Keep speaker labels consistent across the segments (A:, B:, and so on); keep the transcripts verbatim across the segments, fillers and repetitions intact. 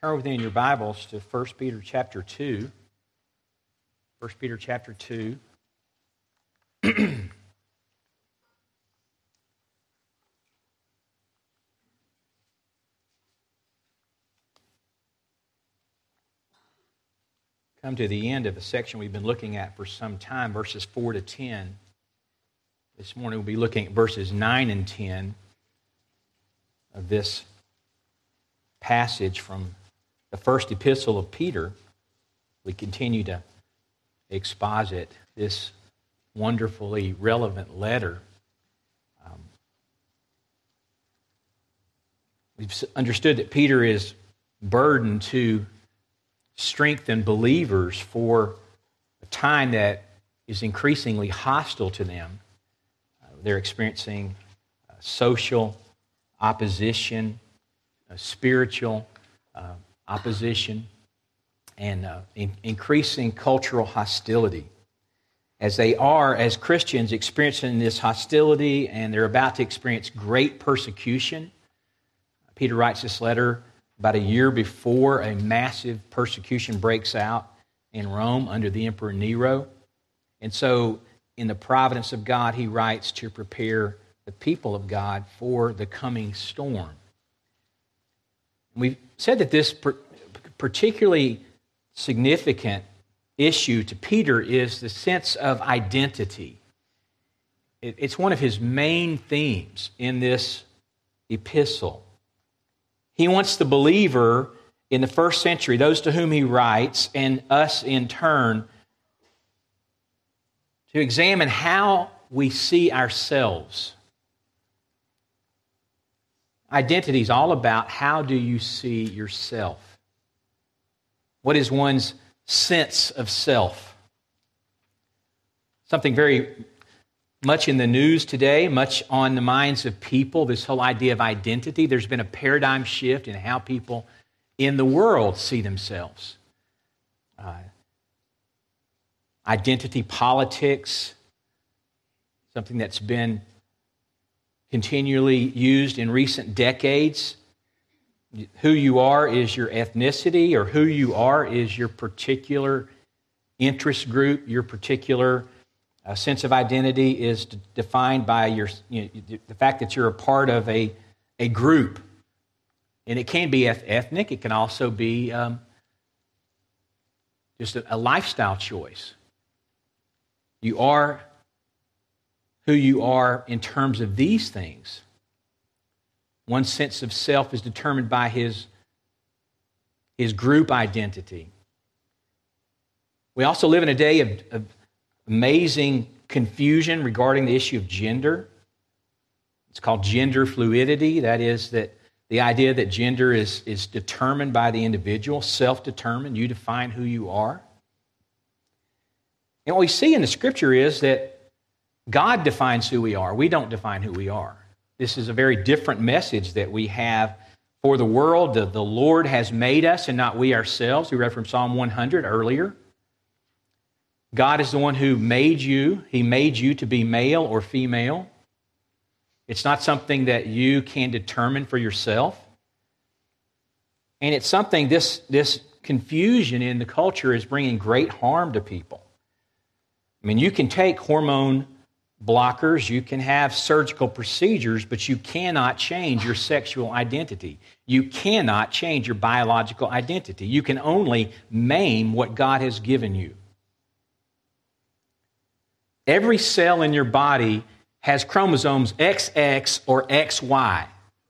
A: Turn with me in your Bibles to First Peter chapter two. First Peter chapter two. Come to the end of a section we've been looking at for some time, verses four to ten. This morning we'll be looking at verses nine and ten of this passage from the first epistle of Peter. We continue to exposit this wonderfully relevant letter. Um, we've understood that Peter is burdened to strengthen believers for a time that is increasingly hostile to them. Uh, they're experiencing uh, social opposition, uh, spiritual uh, opposition, and uh, in, increasing cultural hostility. As they are, as Christians, experiencing this hostility, and they're about to experience great persecution. Peter writes this letter about a year before a massive persecution breaks out in Rome under the Emperor Nero. And so, in the providence of God, he writes to prepare the people of God for the coming storm. We've said that this particularly significant issue to Peter is the sense of identity. It's one of his main themes in this epistle. He wants the believer in the first century, those to whom he writes, and us in turn, to examine how we see ourselves. Identity is all about how do you see yourself? What is one's sense of self? Something very much in the news today, much on the minds of people, this whole idea of identity. There's been a paradigm shift in how people in the world see themselves. Uh, identity politics, something that's been continually used in recent decades. Who you are is your ethnicity, or who you are is your particular interest group, your particular uh, sense of identity is d- defined by your you know, the fact that you're a part of a, a group. And it can be eth- ethnic, it can also be um, just a, a lifestyle choice. You are who you are in terms of these things. One's sense of self is determined by his, his group identity. We also live in a day of, of amazing confusion regarding the issue of gender. It's called gender fluidity. That is that the idea that gender is, is determined by the individual, self-determined. You define who you are. And what we see in the Scripture is that God defines who we are. We don't define who we are. This is a very different message that we have for the world. The, the Lord has made us and not we ourselves. We read from Psalm one hundred earlier. God is the one who made you. He made you to be male or female. It's not something that you can determine for yourself. And it's something, this, this confusion in the culture is bringing great harm to people. I mean, you can take hormone blockers, you can have surgical procedures, but you cannot change your sexual identity. You cannot change your biological identity. You can only maim what God has given you. Every cell in your body has chromosomes X X or X Y.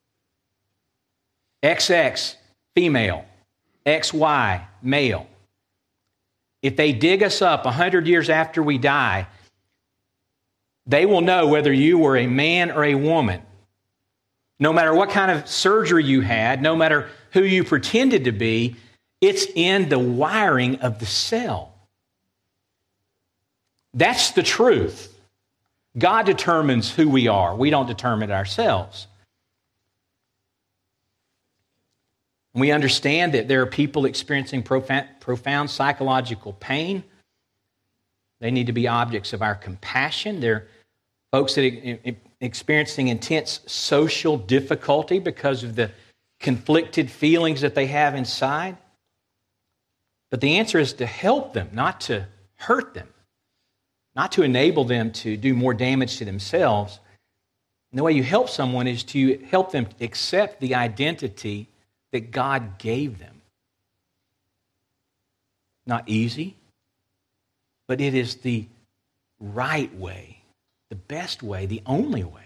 A: X X, female. X Y, male. If they dig us up one hundred years after we die, they will know whether you were a man or a woman. No matter what kind of surgery you had, no matter who you pretended to be, it's in the wiring of the cell. That's the truth. God determines who we are. We don't determine it ourselves. We understand that there are people experiencing profound, profound psychological pain. They need to be objects of our compassion. They're folks that are experiencing intense social difficulty because of the conflicted feelings that they have inside. But the answer is to help them, not to hurt them, not to enable them to do more damage to themselves. And the way you help someone is to help them accept the identity that God gave them. Not easy, but it is the right way, the best way, the only way.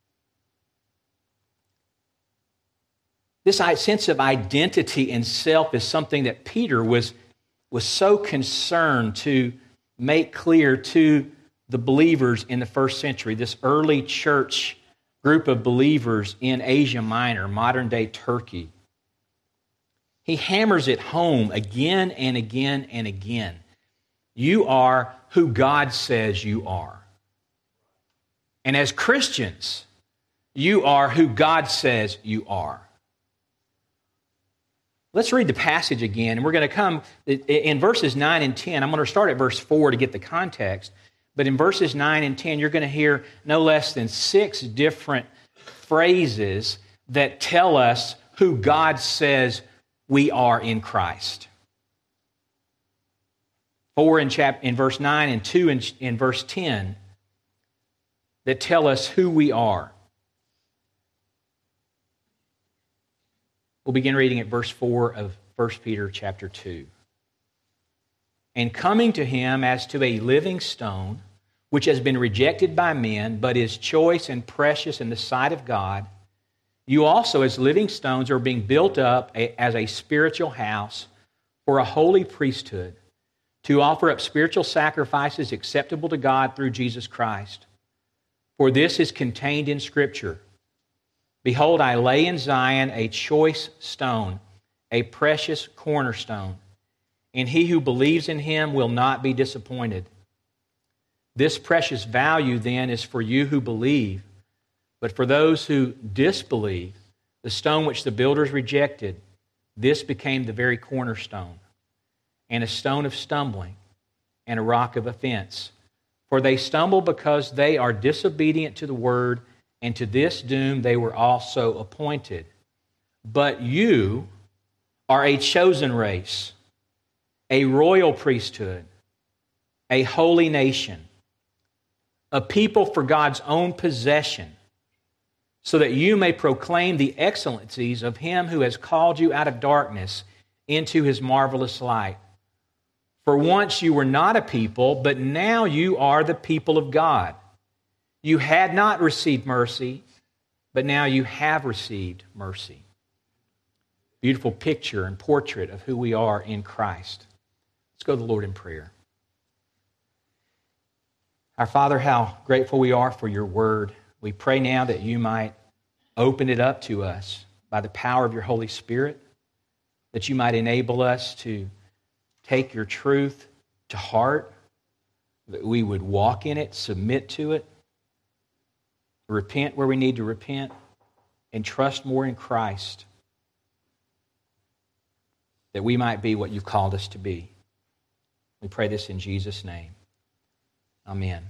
A: This sense of identity and self is something that Peter was, was so concerned to make clear to the believers in the first century, this early church group of believers in Asia Minor, modern-day Turkey. He hammers it home again and again and again. You are who God says you are. And as Christians, you are who God says you are. Let's read the passage again, and we're going to come in verses nine and ten. I'm going to start at verse four to get the context, but in verses nine and ten, you're going to hear no less than six different phrases that tell us who God says we are in Christ. Four in, chap- in verse nine and two in, in verse ten that tell us who we are. We'll begin reading at verse four of First Peter chapter two. And coming to him as to a living stone, which has been rejected by men, but is choice and precious in the sight of God, you also as living stones are being built up as a spiritual house for a holy priesthood, to offer up spiritual sacrifices acceptable to God through Jesus Christ. For this is contained in Scripture. Behold, I lay in Zion a choice stone, a precious cornerstone, and he who believes in him will not be disappointed. This precious value, then, is for you who believe, but for those who disbelieve, the stone which the builders rejected, this became the very cornerstone, and a stone of stumbling, and a rock of offense. For they stumble because they are disobedient to the word, and to this doom they were also appointed. But you are a chosen race, a royal priesthood, a holy nation, a people for God's own possession, so that you may proclaim the excellencies of him who has called you out of darkness into his marvelous light. For once you were not a people, but now you are the people of God. You had not received mercy, but now you have received mercy. Beautiful picture and portrait of who we are in Christ. Let's go to the Lord in prayer. Our Father, how grateful we are for your word. We pray now that you might open it up to us by the power of your Holy Spirit, that you might enable us to take your truth to heart, that we would walk in it, submit to it, repent where we need to repent, and trust more in Christ, that we might be what you've called us to be. We pray this in Jesus' name. Amen.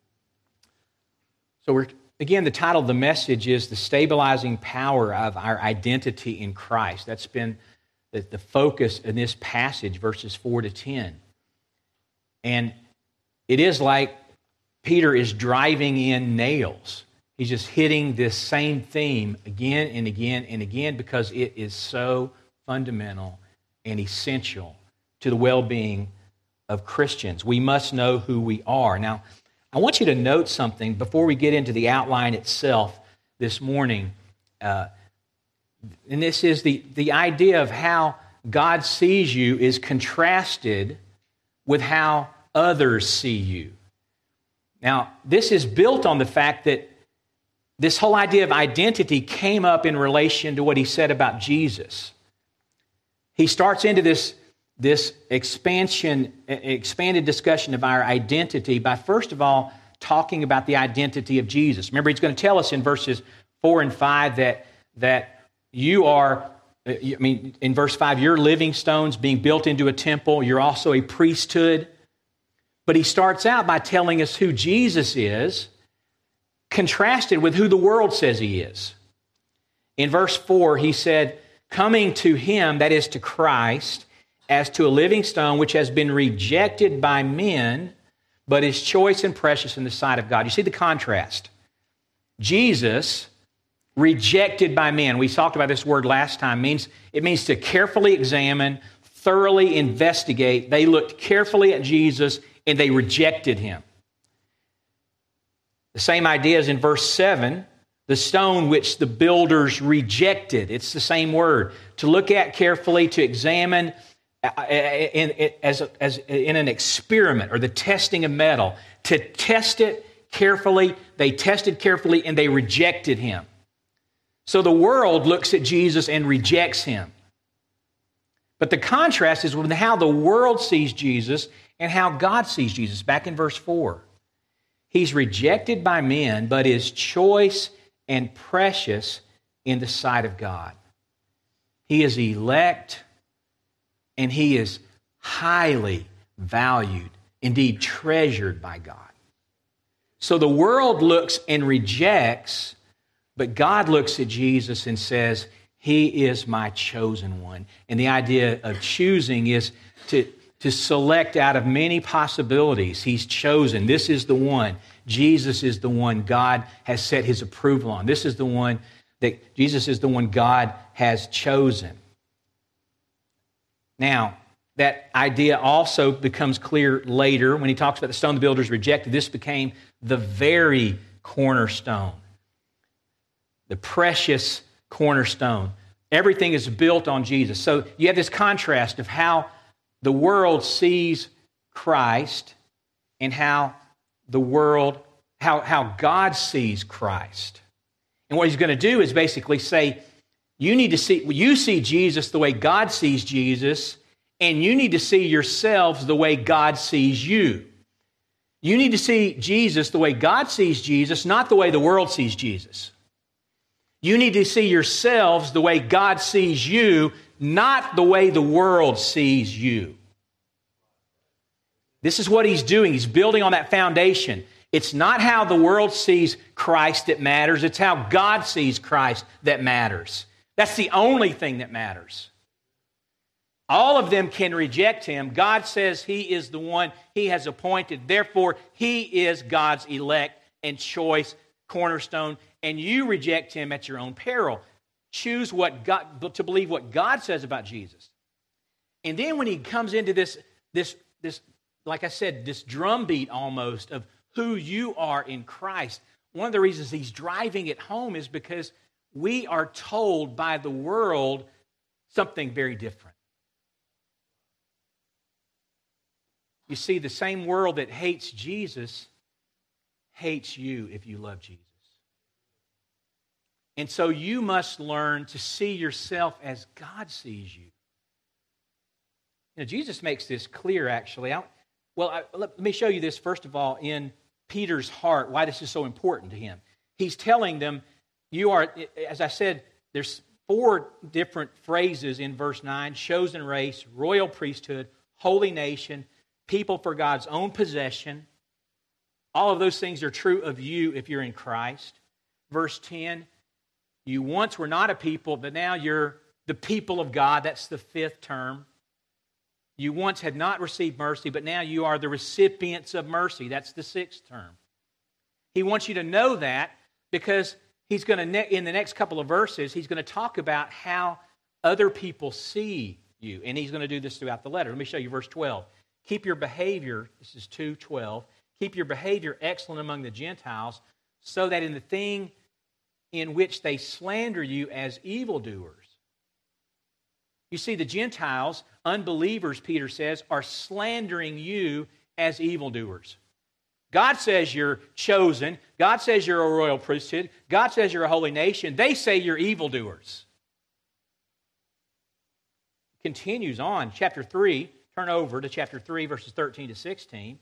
A: So we're, again, the title of the message is The Stabilizing Power of Our Identity in Christ. That's been the, the focus in this passage, verses four to ten. And it is like Peter is driving in nails. He's just hitting this same theme again and again and again because it is so fundamental and essential to the well-being of Christians. We must know who we are. Now, I want you to note something before we get into the outline itself this morning. Uh, and this is the, the idea of how God sees you is contrasted with how others see you. Now, this is built on the fact that this whole idea of identity came up in relation to what he said about Jesus. He starts into this, this expansion, expanded discussion of our identity by first of all talking about the identity of Jesus. Remember, he's going to tell us in verses four and five that, that you are, I mean, in verse five, you're living stones being built into a temple. You're also a priesthood. But he starts out by telling us who Jesus is, contrasted with who the world says he is. In verse four, he said coming to him, that is to Christ, as to a living stone which has been rejected by men, but is choice and precious in the sight of God. You see the contrast. Jesus, rejected by men. We talked about this word last time. Means it means to carefully examine, thoroughly investigate. They looked carefully at Jesus and they rejected him. The same idea is in verse seven, the stone which the builders rejected. It's the same word. To look at carefully, to examine in, in, as, as in an experiment or the testing of metal. To test it carefully, they tested carefully and they rejected him. So the world looks at Jesus and rejects him. But the contrast is with how the world sees Jesus and how God sees Jesus. Back in verse four. He's rejected by men, but is choice and precious in the sight of God. He is elect and he is highly valued, indeed treasured by God. So the world looks and rejects, but God looks at Jesus and says, he is my chosen one. And the idea of choosing is to, to select out of many possibilities. He's chosen. This is the one. Jesus is the one God has set his approval on. This is the one that Jesus is the one God has chosen. Now, that idea also becomes clear later when he talks about the stone the builders rejected. This became the very cornerstone, the precious cornerstone. Everything is built on Jesus. So you have this contrast of how the world sees Christ and how the world, how, how God sees Christ. And what he's going to do is basically say, you need to see, you see Jesus the way God sees Jesus, and you need to see yourselves the way God sees you. You need to see Jesus the way God sees Jesus, not the way the world sees Jesus. You need to see yourselves the way God sees you, not the way the world sees you. This is what he's doing. He's building on that foundation. It's not how the world sees Christ that matters. It's how God sees Christ that matters. That's the only thing that matters. All of them can reject him. God says he is the one he has appointed. Therefore, he is God's elect and choice cornerstone. And you reject him at your own peril. Choose what God, to believe what God says about Jesus. And then when he comes into this, this, this, like I said, this drumbeat almost of who you are in Christ, one of the reasons he's driving it home is because we are told by the world something very different. You see, the same world that hates Jesus hates you if you love Jesus. And so you must learn to see yourself as God sees you. You know, Jesus makes this clear, actually. I, well, I, let me show you this, first of all, in Peter's heart, why this is so important to him. He's telling them, you are, as I said, there's four different phrases in verse nine: chosen race, royal priesthood, holy nation, people for God's own possession. All of those things are true of you if you're in Christ. Verse ten, you once were not a people, but now you're the people of God. That's the fifth term. You once had not received mercy, but now you are the recipients of mercy. That's the sixth term. He wants you to know that because he's going to, in the next couple of verses, he's going to talk about how other people see you. And he's going to do this throughout the letter. Let me show you verse twelve. Keep your behavior, this is two twelve, keep your behavior excellent among the Gentiles, so that in the thing in which they slander you as evildoers. You see, the Gentiles, unbelievers, Peter says, are slandering you as evildoers. God says you're chosen. God says you're a royal priesthood. God says you're a holy nation. They say you're evildoers. Continues on, chapter three. Turn over to chapter three, verses thirteen to sixteen.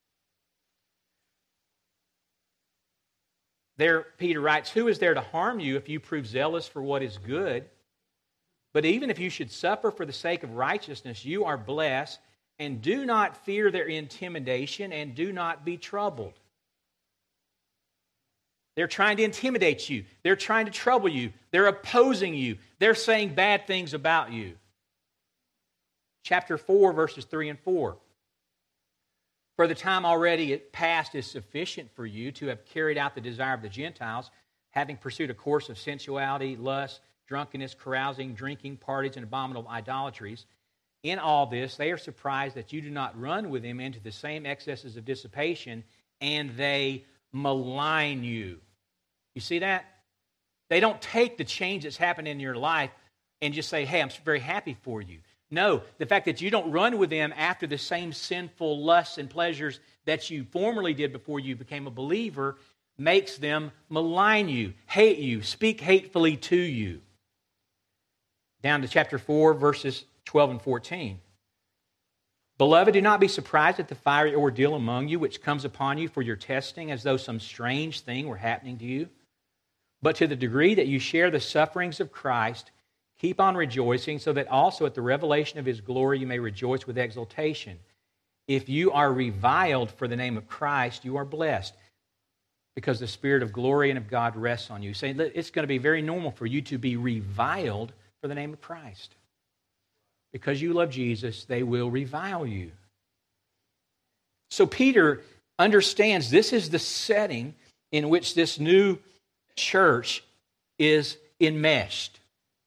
A: There, Peter writes, who is there to harm you if you prove zealous for what is good? But even if you should suffer for the sake of righteousness, you are blessed, and do not fear their intimidation, and do not be troubled. They're trying to intimidate you. They're trying to trouble you. They're opposing you. They're saying bad things about you. Chapter four, verses three and four. For the time already past is sufficient for you to have carried out the desire of the Gentiles, having pursued a course of sensuality, lust, drunkenness, carousing, drinking, parties, and abominable idolatries. In all this, they are surprised that you do not run with them into the same excesses of dissipation, and they malign you. You see that? They don't take the change that's happened in your life and just say, hey, I'm very happy for you. No, the fact that you don't run with them after the same sinful lusts and pleasures that you formerly did before you became a believer makes them malign you, hate you, speak hatefully to you. Down to chapter four, verses twelve and fourteen. Beloved, do not be surprised at the fiery ordeal among you, which comes upon you for your testing, as though some strange thing were happening to you. But to the degree that you share the sufferings of Christ, keep on rejoicing, so that also at the revelation of His glory you may rejoice with exultation. If you are reviled for the name of Christ, you are blessed, because the Spirit of glory and of God rests on you. Saying it's going to be very normal for you to be reviled for the name of Christ. Because you love Jesus, they will revile you. So Peter understands this is the setting in which this new church is enmeshed.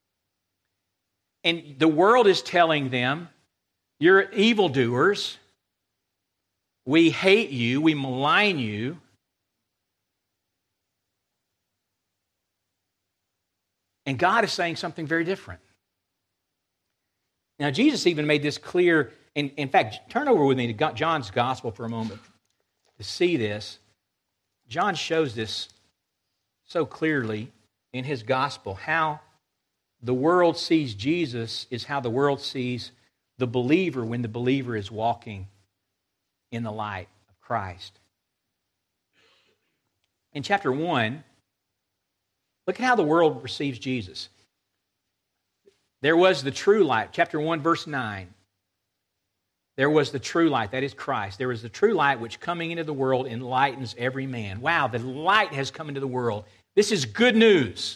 A: And the world is telling them, you're evildoers, we hate you, we malign you. And God is saying something very different. Now, Jesus even made this clear. In, in fact, turn over with me to John's Gospel for a moment to see this. John shows this so clearly in his Gospel. How the world sees Jesus is how the world sees the believer when the believer is walking in the light of Christ. In chapter one, look at how the world receives Jesus. There was the true light, chapter one, verse nine. There was the true light, that is Christ. There was the true light which coming into the world enlightens every man. Wow, the light has come into the world. This is good news.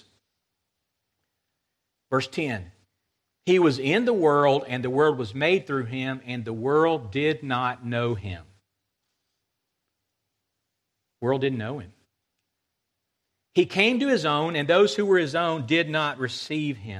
A: Verse ten. He was in the world, and the world was made through Him, and the world did not know Him. The world didn't know Him. He came to His own, and those who were His own did not receive Him.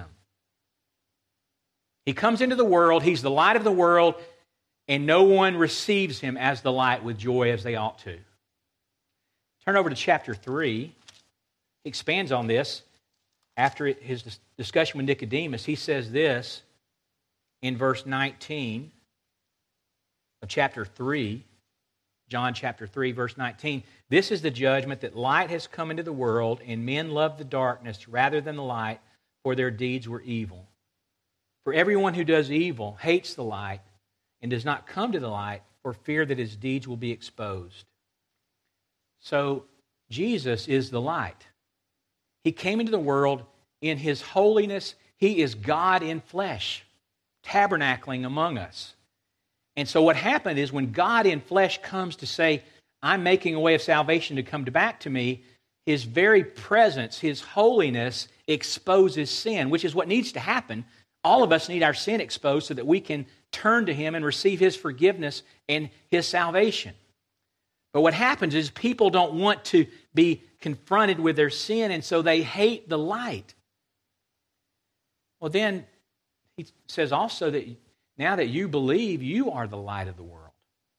A: He comes into the world, He's the light of the world, and no one receives Him as the light with joy as they ought to. Turn over to chapter three. He expands on this. After his discussion with Nicodemus, he says this in verse nineteen of chapter three, John chapter three, verse nineteen. This is the judgment, that light has come into the world, and men love the darkness rather than the light, for their deeds were evil. For everyone who does evil hates the light and does not come to the light for fear that his deeds will be exposed. So Jesus is the light. He came into the world in His holiness. He is God in flesh, tabernacling among us. And so what happened is when God in flesh comes to say, I'm making a way of salvation to come back to me, His very presence, His holiness exposes sin, which is what needs to happen. All of us need our sin exposed so that we can turn to Him and receive His forgiveness and His salvation. But what happens is people don't want to be confronted with their sin, and so they hate the light. Well, then he says also that now that you believe, you are the light of the world.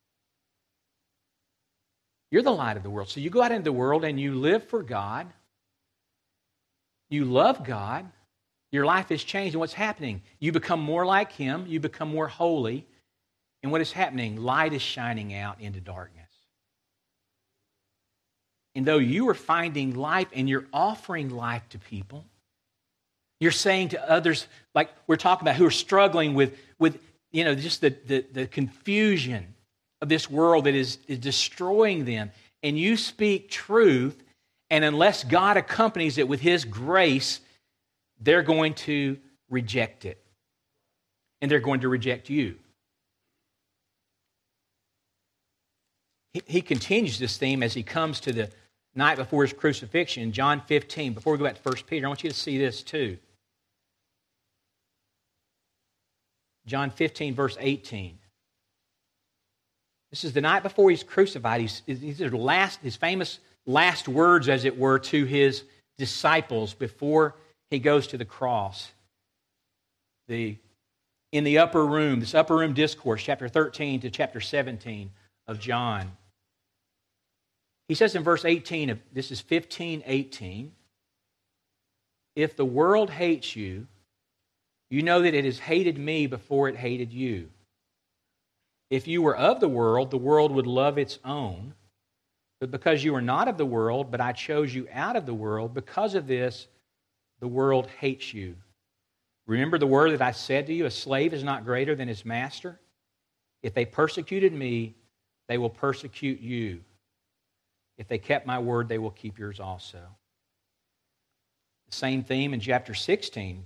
A: You're the light of the world. So you go out into the world and you live for God. You love God. Your life is changed. And what's happening? You become more like Him. You become more holy. And what is happening? Light is shining out into darkness. And though you are finding life and you're offering life to people, you're saying to others, like we're talking about, who are struggling with, with you know, just the, the, the confusion of this world that is, is destroying them. And you speak truth, and unless God accompanies it with His grace, they're going to reject it. And they're going to reject you. He, he continues this theme as he comes to the night before his crucifixion, John fifteen. Before we go back to First Peter, I want you to see this too. John fifteen, verse eighteen. This is the night before he's crucified. He's, these are last, his famous last words, as it were, to his disciples before he goes to the cross. The, in the upper room, this upper room discourse, chapter thirteen to chapter seventeen of John. He says in verse eighteen, of this is fifteen eighteen, if the world hates you, you know that it has hated me before it hated you. If you were of the world, the world would love its own. But because you are not of the world, but I chose you out of the world, because of this, the world hates you. Remember the word that I said to you, a slave is not greater than his master? If they persecuted me, they will persecute you. If they kept my word, they will keep yours also. The same theme in chapter sixteen,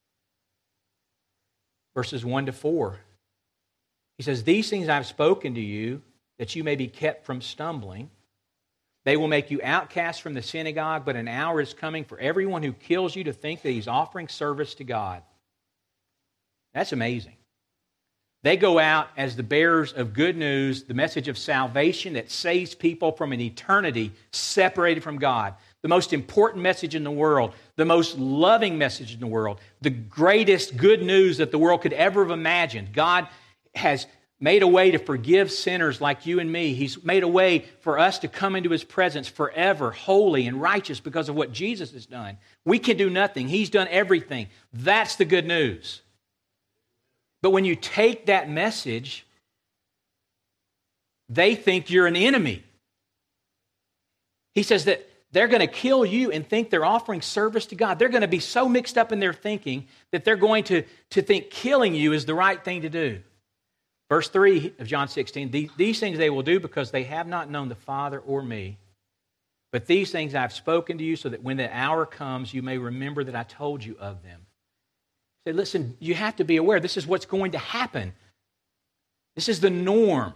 A: verses one to four. He says, these things I have spoken to you, that you may be kept from stumbling. They will make you outcasts from the synagogue, but an hour is coming for everyone who kills you to think that he's offering service to God. That's amazing. They go out as the bearers of good news, the message of salvation that saves people from an eternity separated from God. The most important message in the world, the most loving message in the world, the greatest good news that the world could ever have imagined. God has made a way to forgive sinners like you and me. He's made a way for us to come into His presence forever, holy and righteous because of what Jesus has done. We can do nothing. He's done everything. That's the good news. But when you take that message, they think you're an enemy. He says that they're going to kill you and think they're offering service to God. They're going to be so mixed up in their thinking that they're going to, to think killing you is the right thing to do. Verse three of John sixteen, these things they will do because they have not known the Father or me. But these things I've spoken to you so that when the hour comes, you may remember that I told you of them. Say, listen, you have to be aware. This is what's going to happen. This is the norm.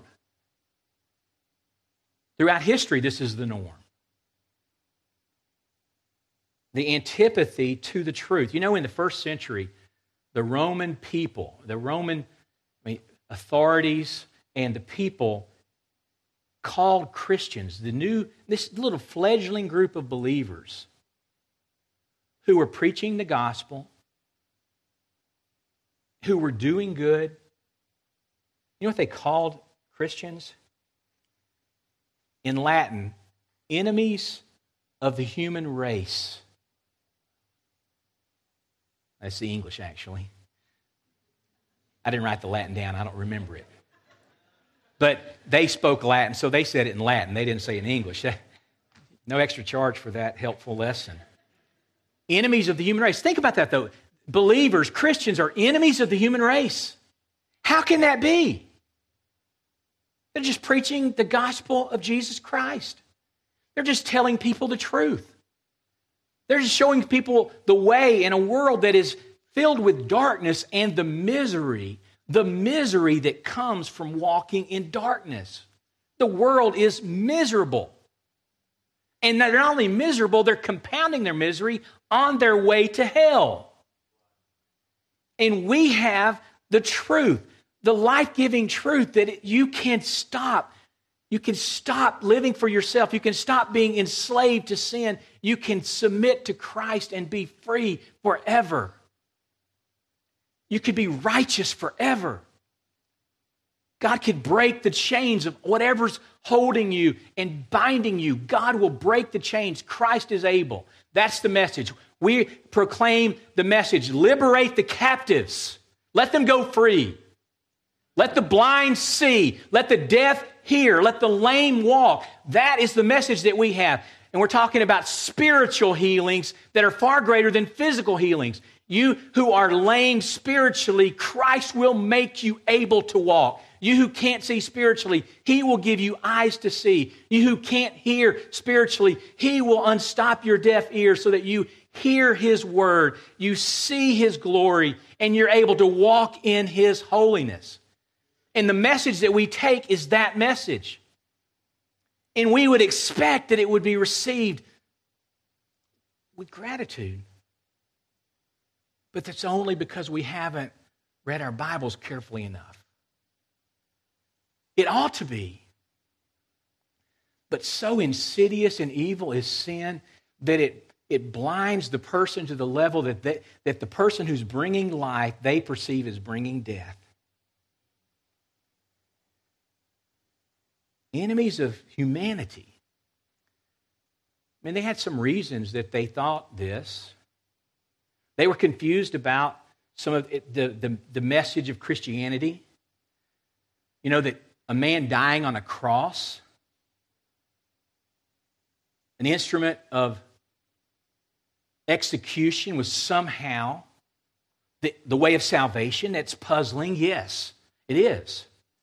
A: Throughout history, this is the norm. The antipathy to the truth. You know, in the first century, the Roman people, the Roman I mean, authorities and the people called Christians, the new, this little fledgling group of believers who were preaching the gospel, who were doing good. You know what they called Christians? In Latin, enemies of the human race. That's the English, actually. I didn't write the Latin down. I don't remember it. But they spoke Latin, so they said it in Latin. They didn't say it in English. No extra charge for that helpful lesson. Enemies of the human race. Think about that, though. Believers, Christians, are enemies of the human race. How can that be? They're just preaching the gospel of Jesus Christ. They're just telling people the truth. They're just showing people the way in a world that is filled with darkness and the misery, the misery that comes from walking in darkness. The world is miserable. And they're not only miserable, they're compounding their misery on their way to hell. And we have the truth, the life-giving truth that you can stop. You can stop living for yourself. You can stop being enslaved to sin. You can submit to Christ and be free forever. You could be righteous forever. God could break the chains of whatever's holding you and binding you. God will break the chains. Christ is able. That's the message. We proclaim the message. Liberate the captives. Let them go free. Let the blind see. Let the deaf hear. Let the lame walk. That is the message that we have. And we're talking about spiritual healings that are far greater than physical healings. You who are lame spiritually, Christ will make you able to walk. You who can't see spiritually, He will give you eyes to see. You who can't hear spiritually, He will unstop your deaf ears so that you hear His word, you see His glory, and you're able to walk in His holiness. And the message that we take is that message. And we would expect that it would be received with gratitude. But that's only because we haven't read our Bibles carefully enough. It ought to be. But so insidious and evil is sin that it, it blinds the person to the level that, they, that the person who's bringing life, they perceive as bringing death. Enemies of humanity. I mean, they had some reasons that they thought this. They were confused about some of it, the, the, the message of Christianity. You know, that a man dying on a cross, an instrument of execution, was somehow the, the way of salvation. That's puzzling. Yes, it is.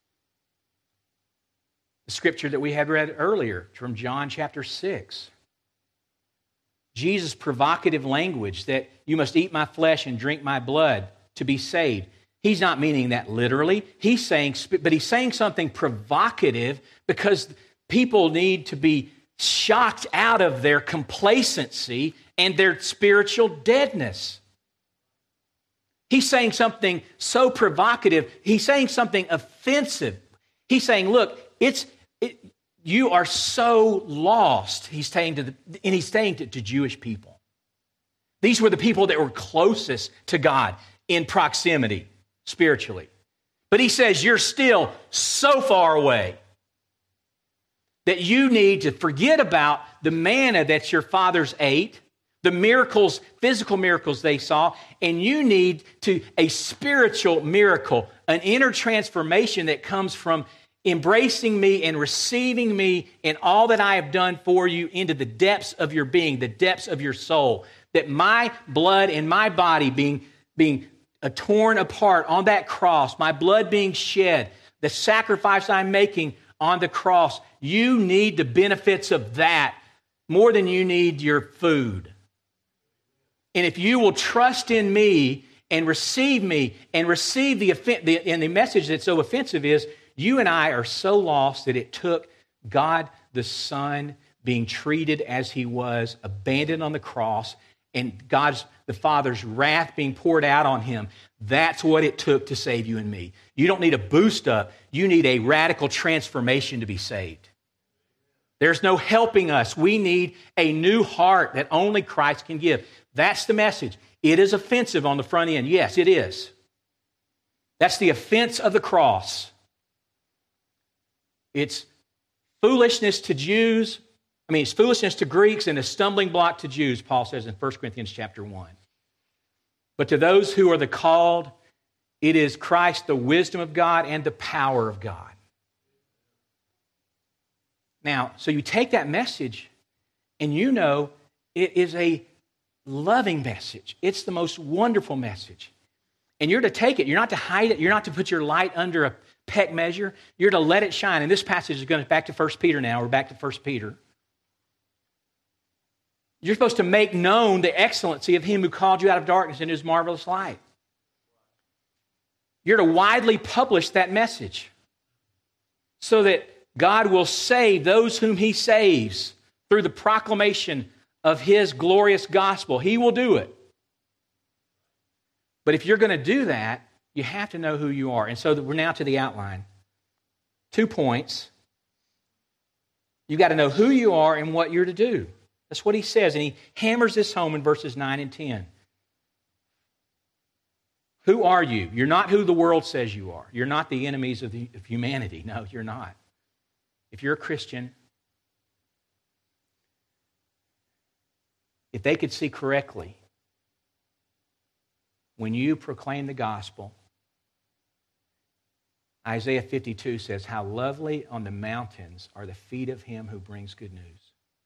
A: The scripture that we had read earlier from John chapter six. Jesus' provocative language that you must eat my flesh and drink my blood to be saved. He's not meaning that literally. He's saying, but he's saying something provocative because people need to be shocked out of their complacency and their spiritual deadness. He's saying something so provocative. He's saying something offensive. He's saying, look, it's it, you are so lost. He's saying to the, and he's saying to, to Jewish people. These were the people that were closest to God in proximity, spiritually. But he says, you're still so far away that you need to forget about the manna that your fathers ate, the miracles, physical miracles they saw, and you need to a spiritual miracle, an inner transformation that comes from embracing me and receiving me and all that I have done for you into the depths of your being, the depths of your soul. That my blood and my body being, being uh, torn apart on that cross, my blood being shed, the sacrifice I'm making on the cross, you need the benefits of that more than you need your food. And if you will trust in me and receive me and receive the, the and the message that's so offensive is, you and I are so lost that it took God the Son being treated as he was, abandoned on the cross, and God's the Father's wrath being poured out on him. That's what it took to save you and me. You don't need a boost up. You need a radical transformation to be saved. There's no helping us. We need a new heart that only Christ can give. That's the message. It is offensive on the front end. Yes, it is. That's the offense of the cross. It's foolishness to Jews. I mean, it's foolishness to Greeks and a stumbling block to Jews, Paul says in First Corinthians chapter one. But to those who are the called, it is Christ, the wisdom of God and the power of God. Now, so you take that message and you know it is a loving message. It's the most wonderful message. And you're to take it. You're not to hide it. You're not to put your light under a peck measure. You're to let it shine. And this passage is going to back to First Peter now. We're back to First Peter. You're supposed to make known the excellency of him who called you out of darkness into his marvelous light. You're to widely publish that message so that God will save those whom he saves through the proclamation of his glorious gospel. He will do it. But if you're going to do that, you have to know who you are. And so we're now to the outline. Two points. You've got to know who you are and what you're to do. That's what he says. And he hammers this home in verses nine and ten. Who are you? You're not who the world says you are. You're not the enemies of, the, of humanity. No, you're not. If you're a Christian, if they could see correctly, when you proclaim the gospel, Isaiah fifty-two says, how lovely on the mountains are the feet of him who brings good news.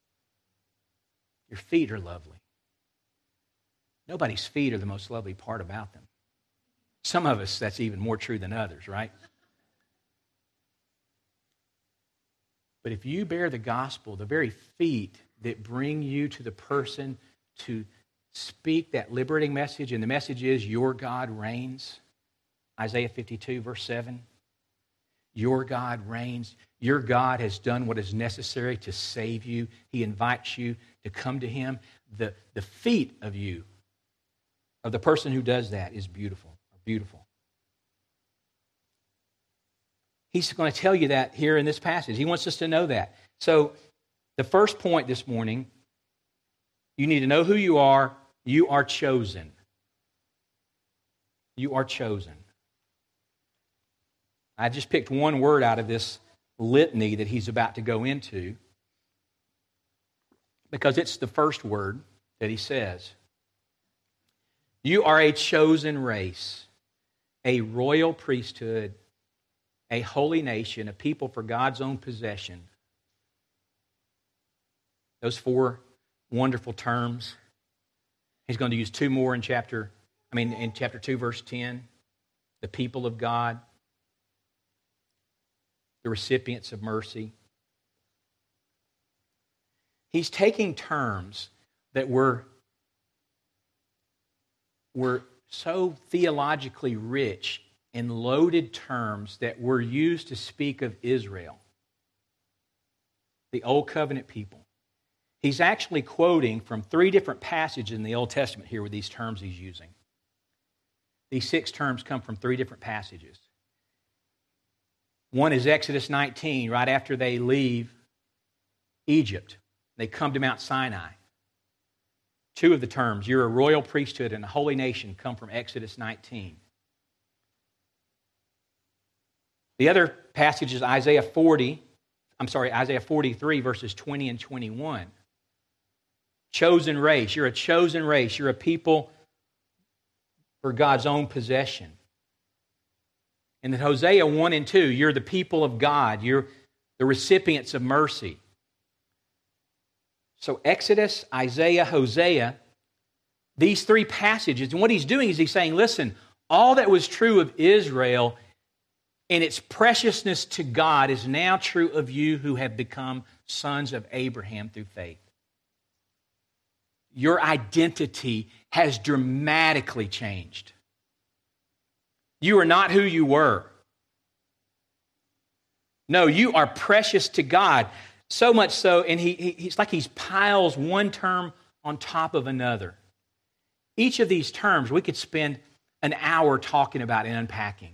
A: Your feet are lovely. Nobody's feet are the most lovely part about them. Some of us, that's even more true than others, right? But if you bear the gospel, the very feet that bring you to the person to speak that liberating message, and the message is your God reigns, Isaiah fifty-two, verse seven. Your God reigns. Your God has done what is necessary to save you. He invites you to come to Him. The, the feet of you, of the person who does that, is beautiful. Beautiful. He's going to tell you that here in this passage. He wants us to know that. So the first point this morning, you need to know who you are. You are chosen. You are chosen. I just picked one word out of this litany that he's about to go into because it's the first word that he says. You are a chosen race, a royal priesthood, a holy nation, a people for God's own possession. Those four wonderful terms. He's going to use two more in chapter, I mean, in chapter two, verse ten. The people of God, the recipients of mercy. He's taking terms that were, were so theologically rich and loaded terms that were used to speak of Israel, the Old Covenant people. He's actually quoting from three different passages in the Old Testament here with these terms he's using. These six terms come from three different passages. One is Exodus nineteen, right after they leave Egypt. They come to Mount Sinai. Two of the terms, you're a royal priesthood and a holy nation, come from Exodus nineteen. The other passage is Isaiah forty, I'm sorry, Isaiah forty-three, verses twenty and twenty-one. Chosen race, you're a chosen race, you're a people for God's own possession. And then Hosea one and two, you're the people of God. You're the recipients of mercy. So Exodus, Isaiah, Hosea, these three passages, and what he's doing is he's saying, listen, all that was true of Israel and its preciousness to God is now true of you who have become sons of Abraham through faith. Your identity has dramatically changed. You are not who you were. No, you are precious to God. So much so, and he, he, he's like he piles one term on top of another. Each of these terms we could spend an hour talking about and unpacking.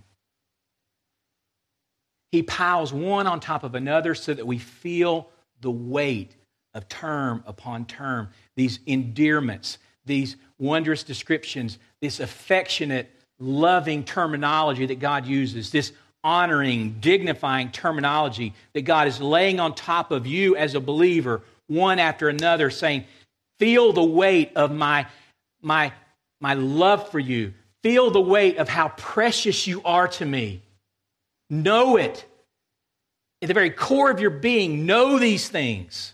A: He piles one on top of another so that we feel the weight of term upon term, these endearments, these wondrous descriptions, this affectionate, loving terminology that God uses, this honoring, dignifying terminology that God is laying on top of you as a believer, one after another, saying, feel the weight of my, my, my love for you. Feel the weight of how precious you are to me. Know it. At the very core of your being, know these things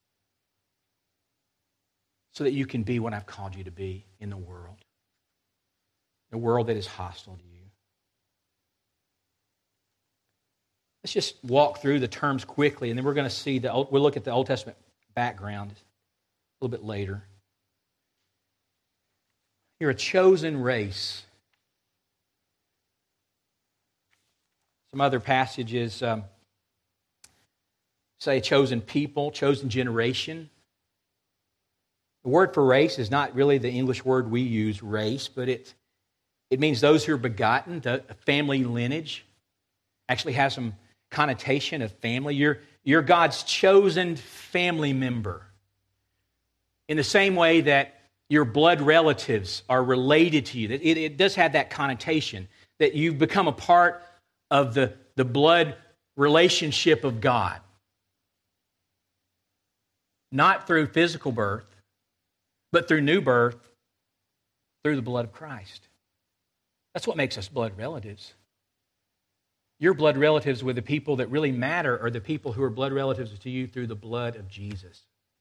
A: so that you can be what I've called you to be in the world. A world that is hostile to you. Let's just walk through the terms quickly, and then we're going to see, the we'll look at the Old Testament background a little bit later. You're a chosen race. Some other passages um, say chosen people, chosen generation. The word for race is not really the English word we use, race, but it, it means those who are begotten, the family lineage. Actually has some connotation of family. You're, you're God's chosen family member. In the same way that your blood relatives are related to you. It, it does have that connotation that you've become a part of the, the blood relationship of God. Not through physical birth, but through new birth, through the blood of Christ. That's what makes us blood relatives. Your blood relatives with the people that really matter are the people who are blood relatives to you through the blood of Jesus.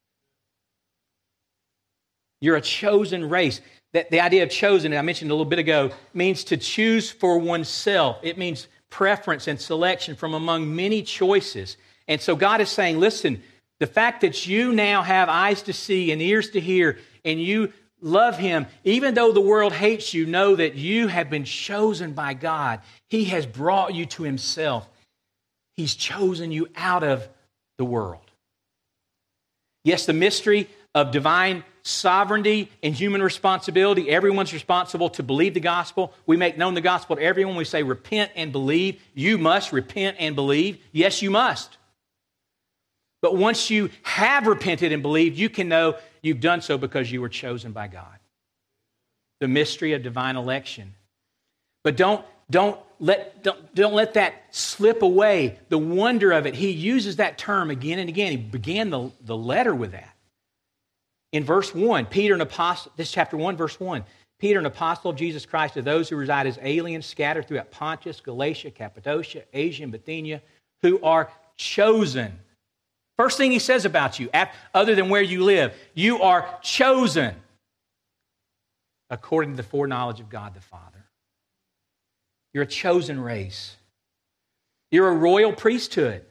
A: You're a chosen race. That the idea of chosen, I mentioned a little bit ago, means to choose for oneself. It means preference and selection from among many choices. And so God is saying, listen, the fact that you now have eyes to see and ears to hear, and you love Him, even though the world hates you, know that you have been chosen by God. He has brought you to Himself. He's chosen you out of the world. Yes, the mystery of divine sovereignty and human responsibility. Everyone's responsible to believe the gospel. We make known the gospel to everyone. We say repent and believe. You must repent and believe. Yes, you must. But once you have repented and believed, you can know you've done so because you were chosen by God. The mystery of divine election. But don't, don't, let, don't, don't let that slip away. The wonder of it. He uses that term again and again. He began the, the letter with that. In verse one, Peter, an apostle, this is chapter one, verse one. Peter, an apostle of Jesus Christ, to those who reside as aliens scattered throughout Pontus, Galatia, Cappadocia, Asia, and Bithynia, who are chosen. First thing he says about you, other than where you live, you are chosen according to the foreknowledge of God the Father. You're a chosen race. You're a royal priesthood.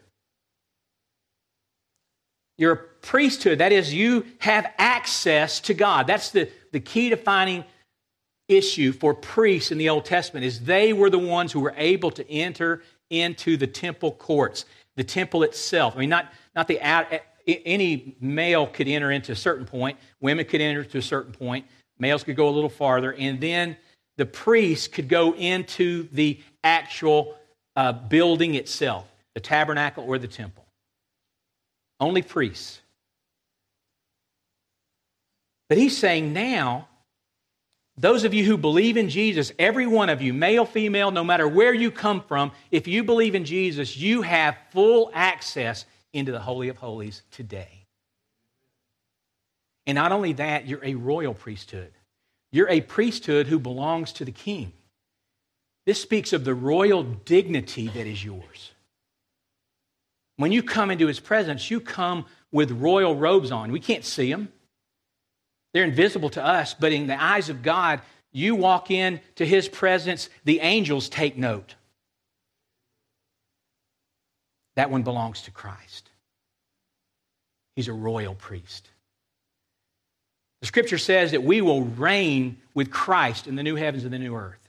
A: You're a priesthood. That is, you have access to God. That's the, the key defining issue for priests in the Old Testament, is they were the ones who were able to enter into the temple courts, the temple itself. I mean, not, not the any male could enter into a certain point. Women could enter to a certain point. Males could go a little farther. And then the priests could go into the actual uh, building itself, the tabernacle or the temple. Only priests. But he's saying now, those of you who believe in Jesus, every one of you, male, female, no matter where you come from, if you believe in Jesus, you have full access into the Holy of Holies today. And not only that, you're a royal priesthood. You're a priesthood who belongs to the king. This speaks of the royal dignity that is yours. When you come into his presence, you come with royal robes on. We can't see them. They're invisible to us, but in the eyes of God, you walk in to his presence, the angels take note. That one belongs to Christ. He's a royal priest. The scripture says that we will reign with Christ in the new heavens and the new earth.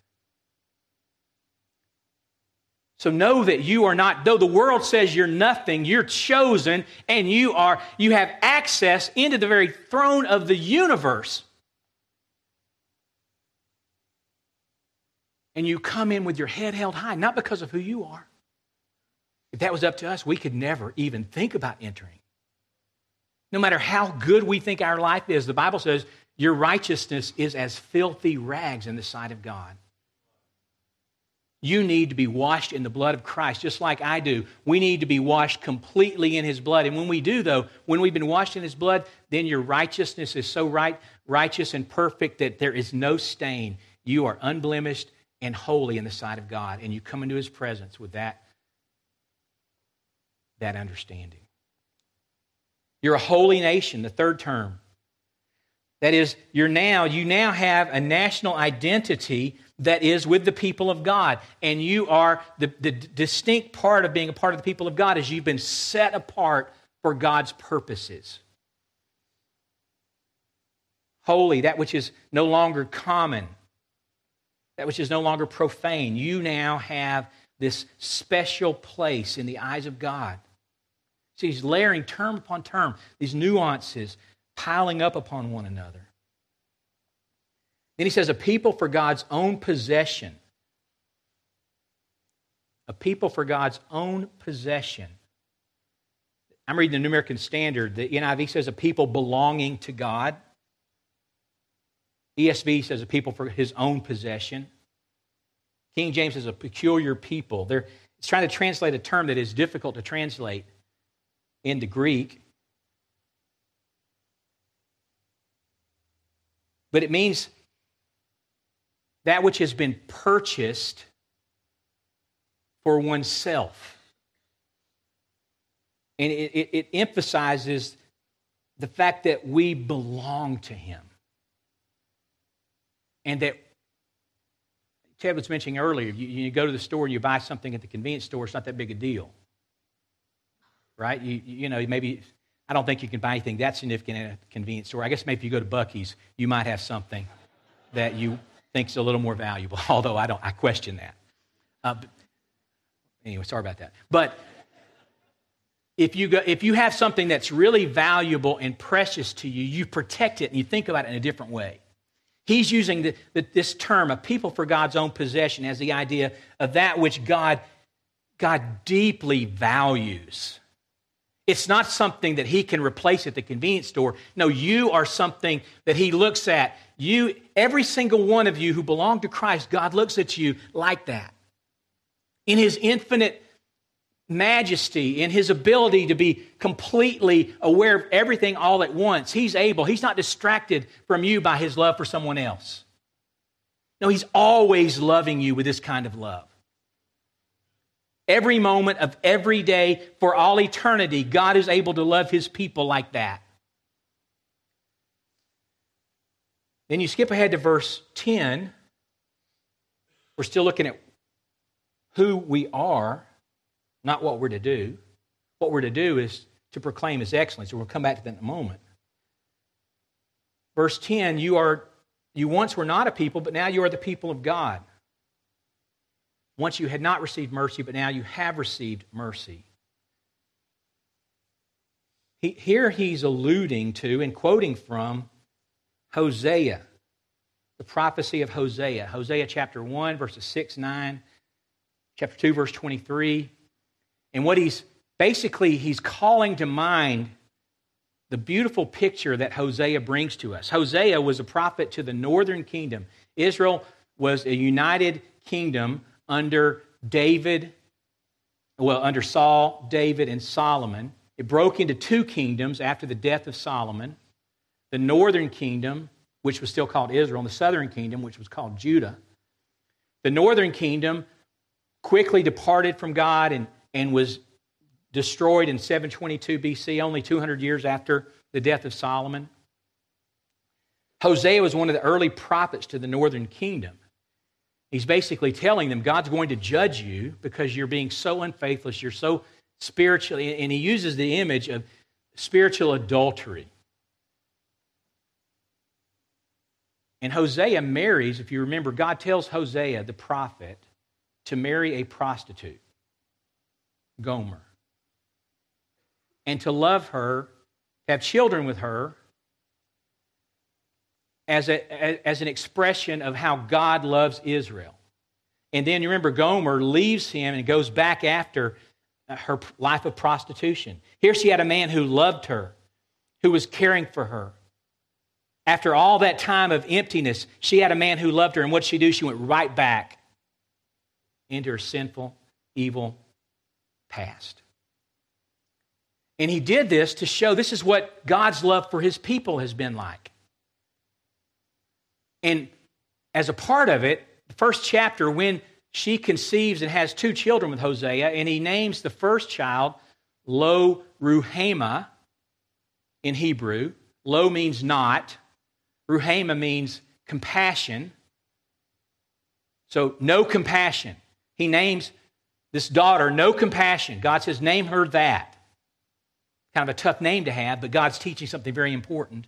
A: So know that you are not, though the world says you're nothing, you're chosen, and you are, you have access into the very throne of the universe. And you come in with your head held high, not because of who you are. If that was up to us, we could never even think about entering. No matter how good we think our life is, the Bible says your righteousness is as filthy rags in the sight of God. You need to be washed in the blood of Christ, just like I do. We need to be washed completely in his blood. And when we do, though, when we've been washed in his blood, then your righteousness is so right, righteous and perfect that there is no stain. You are unblemished and holy in the sight of God. And you come into his presence with that, that understanding. You're a holy nation, the third term. That is, you're now, you now have a national identity that is with the people of God. And you are, the, the distinct part of being a part of the people of God is you've been set apart for God's purposes. Holy, that which is no longer common, that which is no longer profane. You now have this special place in the eyes of God. See, he's layering term upon term, these nuances piling up upon one another. Then he says, a people for God's own possession. A people for God's own possession. I'm reading the New American Standard. The N I V says a people belonging to God. E S V says a people for his own possession. King James says a peculiar people. They're, it's trying to translate a term that is difficult to translate into Greek. But it means that which has been purchased for oneself. And it, it, it emphasizes the fact that we belong to him. And that, Ted was mentioning earlier, you, you go to the store and you buy something at the convenience store, it's not that big a deal. Right? You, you know, maybe, I don't think you can buy anything that significant at a convenience store. I guess maybe if you go to Buc-ee's, you might have something that you think is a little more valuable, although I don't, I question that. Uh, but anyway, sorry about that. But if you go, if you have something that's really valuable and precious to you, you protect it and you think about it in a different way. He's using the, the, this term, a people for God's own possession, as the idea of that which God, God deeply values. It's not something that he can replace at the convenience store. No, you are something that he looks at. You, every single one of you who belong to Christ, God looks at you like that. In his infinite majesty, in his ability to be completely aware of everything all at once, he's able, he's not distracted from you by his love for someone else. No, he's always loving you with this kind of love. Every moment of every day for all eternity, God is able to love his people like that. Then you skip ahead to verse ten. We're still looking at who we are, not what we're to do. What we're to do is to proclaim his excellence. So we'll come back to that in a moment. Verse ten, you are you once were not a people, but now you are the people of God. Once you had not received mercy, but now you have received mercy. He, here he's alluding to and quoting from Hosea, the prophecy of Hosea. Hosea chapter one, verses six, nine, chapter two, verse twenty-three. And what he's basically, he's calling to mind the beautiful picture that Hosea brings to us. Hosea was a prophet to the northern kingdom. Israel was a united kingdom under David, well, under Saul, David, and Solomon. It broke into two kingdoms after the death of Solomon. The northern kingdom, which was still called Israel, and the southern kingdom, which was called Judah. The northern kingdom quickly departed from God and, and was destroyed in seven twenty-two B C, only two hundred years after the death of Solomon. Hosea was one of the early prophets to the northern kingdom. He's basically telling them God's going to judge you because you're being so unfaithful, you're so spiritually, and he uses the image of spiritual adultery. And Hosea marries, if you remember, God tells Hosea, the prophet, to marry a prostitute, Gomer, and to love her, have children with her, as, a, as an expression of how God loves Israel. And then you remember Gomer leaves him and goes back after her life of prostitution. Here she had a man who loved her, who was caring for her. After all that time of emptiness, she had a man who loved her, and what did she do? She went right back into her sinful, evil past. And he did this to show this is what God's love for his people has been like. And as a part of it, the first chapter, when she conceives and has two children with Hosea, and he names the first child Lo Ruhamah in Hebrew. Lo means not. Ruhamah means compassion. So no compassion. He names this daughter no compassion. God says, name her that. Kind of a tough name to have, but God's teaching something very important.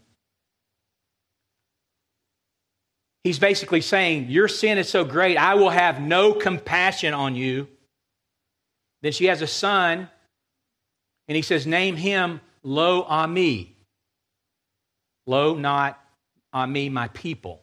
A: He's basically saying, your sin is so great, I will have no compassion on you. Then she has a son, and he says, name him Lo Ami. Lo, not Ami, my people.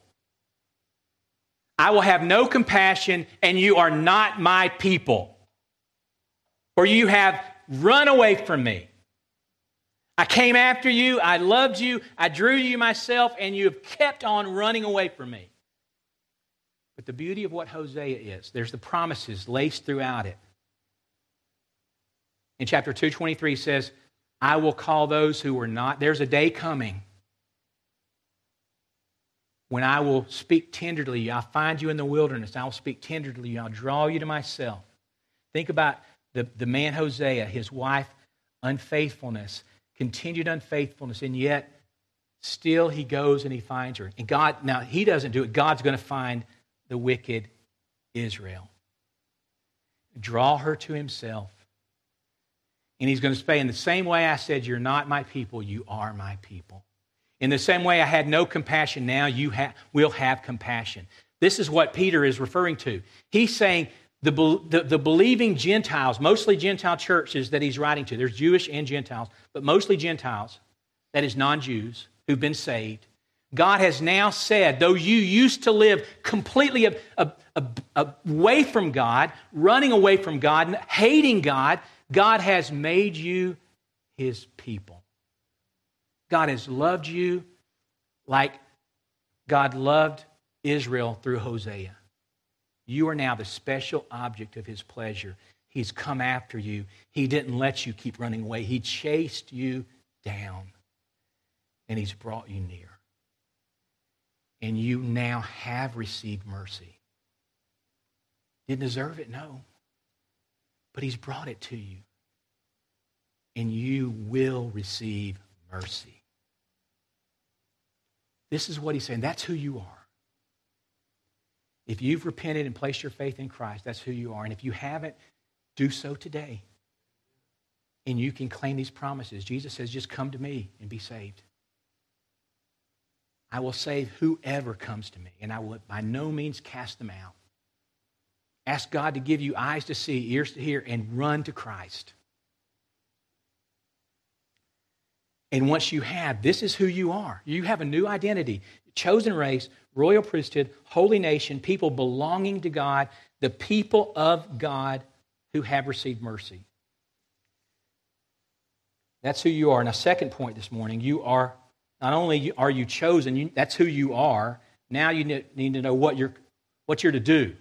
A: I will have no compassion, and you are not my people. For you have run away from me. I came after you, I loved you, I drew you myself, and you have kept on running away from me. But the beauty of what Hosea is, there's the promises laced throughout it. In chapter two twenty-three says, I will call those who were not. There's a day coming when I will speak tenderly. I'll find you in the wilderness. I will speak tenderly. I'll draw you to myself. Think about the, the man Hosea, his wife, unfaithfulness, continued unfaithfulness, and yet still he goes and he finds her. And God, now he doesn't do it. God's going to find the wicked Israel. Draw her to himself. And he's going to say, in the same way I said, you're not my people, you are my people. In the same way I had no compassion, now you ha- will have compassion. This is what Peter is referring to. He's saying, The, the, the believing Gentiles, mostly Gentile churches that he's writing to, there's Jewish and Gentiles, but mostly Gentiles, that is non-Jews, who've been saved. God has now said, though you used to live completely a, a, a, away from God, running away from God, hating God, God has made you his people. God has loved you like God loved Israel through Hosea. You are now the special object of his pleasure. He's come after you. He didn't let you keep running away. He chased you down, and he's brought you near. And you now have received mercy. Didn't deserve it? No. But he's brought it to you. And you will receive mercy. This is what he's saying. That's who you are. If you've repented and placed your faith in Christ, that's who you are. And if you haven't, do so today. And you can claim these promises. Jesus says, just come to me and be saved. I will save whoever comes to me, and I will by no means cast them out. Ask God to give you eyes to see, ears to hear, and run to Christ. And once you have, this is who you are. You have a new identity. Chosen race, royal priesthood, holy nation, people belonging to God, the people of God who have received mercy. That's who you are. Now, second point this morning, you are, not only are you chosen, you, that's who you are. Now you need to know what you're, what you're to do.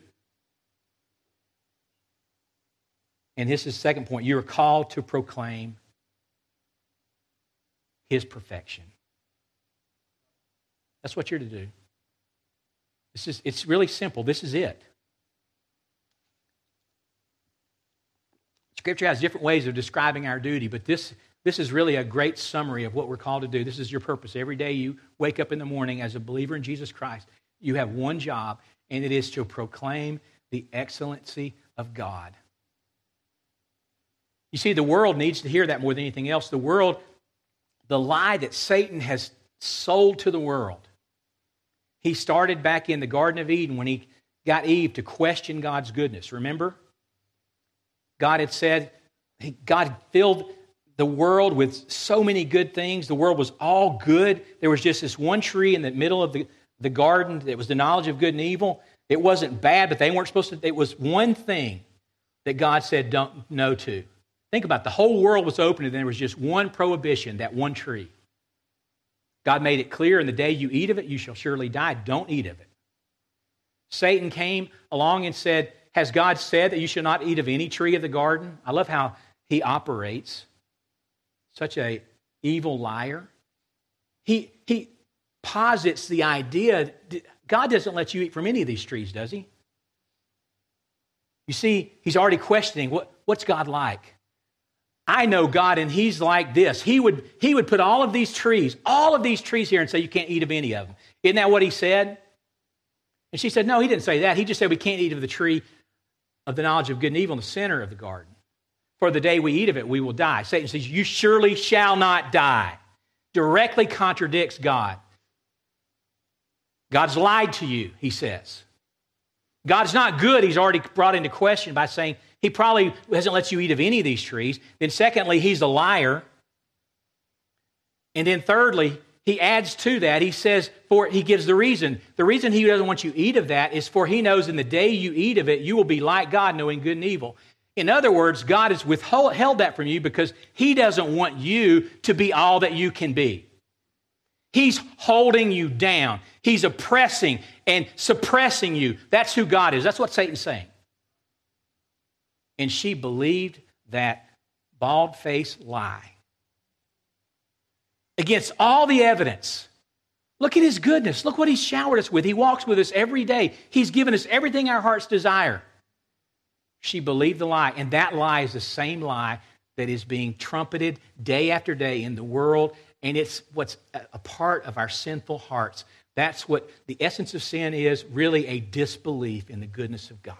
A: And this is the second point. You are called to proclaim his perfection. That's what you're to do. This is, it's really simple. This is it. Scripture has different ways of describing our duty, but this, this is really a great summary of what we're called to do. This is your purpose. Every day you wake up in the morning as a believer in Jesus Christ, you have one job, and it is to proclaim the excellency of God. You see, the world needs to hear that more than anything else. The world, the lie that Satan has sold to the world. He started back in the Garden of Eden when he got Eve to question God's goodness. Remember? God had said, God filled the world with so many good things. The world was all good. There was just this one tree in the middle of the, the garden that was the knowledge of good and evil. It wasn't bad, but they weren't supposed to. It was one thing that God said don't no to. Think about it. The whole world was open, and there was just one prohibition, that one tree. God made it clear, in the day you eat of it, you shall surely die. Don't eat of it. Satan came along and said, has God said that you shall not eat of any tree of the garden? I love how he operates. Such a evil liar. He, he posits the idea, God doesn't let you eat from any of these trees, does he? You see, he's already questioning, what, what's God like? I know God, and he's like this. He would, he would put all of these trees, all of these trees here and say, you can't eat of any of them. Isn't that what he said? And she said, no, he didn't say that. He just said we can't eat of the tree of the knowledge of good and evil in the center of the garden. For the day we eat of it, we will die. Satan says, you surely shall not die. Directly contradicts God. God's lied to you, he says. God's not good, he's already brought into question by saying, he probably hasn't let you eat of any of these trees. Then secondly, he's a liar. And then thirdly, he adds to that, he says, for he gives the reason. The reason he doesn't want you to eat of that is for he knows in the day you eat of it, you will be like God, knowing good and evil. In other words, God has withheld that from you because he doesn't want you to be all that you can be. He's holding you down. He's oppressing and suppressing you. That's who God is. That's what Satan's saying. And she believed that bald-faced lie. Against all the evidence. Look at his goodness. Look what he's showered us with. He walks with us every day. He's given us everything our hearts desire. She believed the lie, and that lie is the same lie that is being trumpeted day after day in the world, and it's what's a part of our sinful hearts. That's what the essence of sin is, really a disbelief in the goodness of God.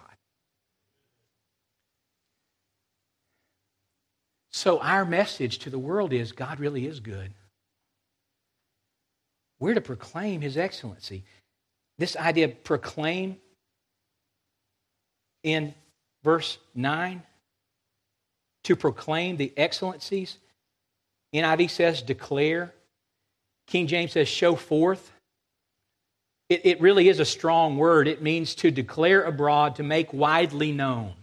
A: So our message to the world is God really is good. We're to proclaim his excellency. This idea of proclaim in verse nine, to proclaim the excellencies. N I V says declare. King James says show forth. It, it really is a strong word. It means to declare abroad, to make widely known.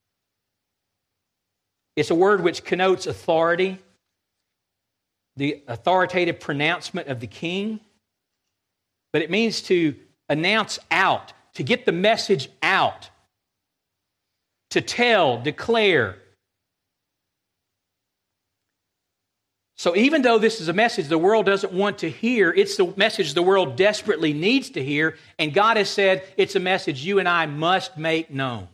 A: It's a word which connotes authority, the authoritative pronouncement of the king, but it means to announce out, to get the message out, to tell, declare. So even though this is a message the world doesn't want to hear, it's the message the world desperately needs to hear, and God has said it's a message you and I must make known.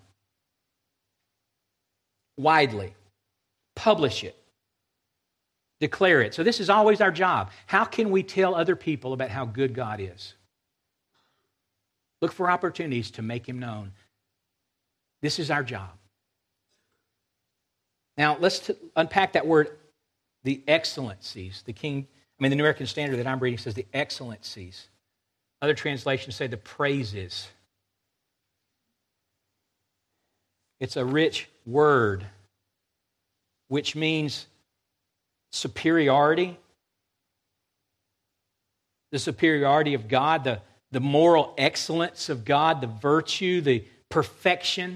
A: Widely. Publish it. Declare it. So this is always our job. How can we tell other people about how good God is? Look for opportunities to make Him known. This is our job. Now, let's t- unpack that word, the excellencies. The King, I mean, the New American Standard that I'm reading says the excellencies. Other translations say the praises. It's a rich word, which means superiority, the superiority of God, the, the moral excellence of God, the virtue, the perfection.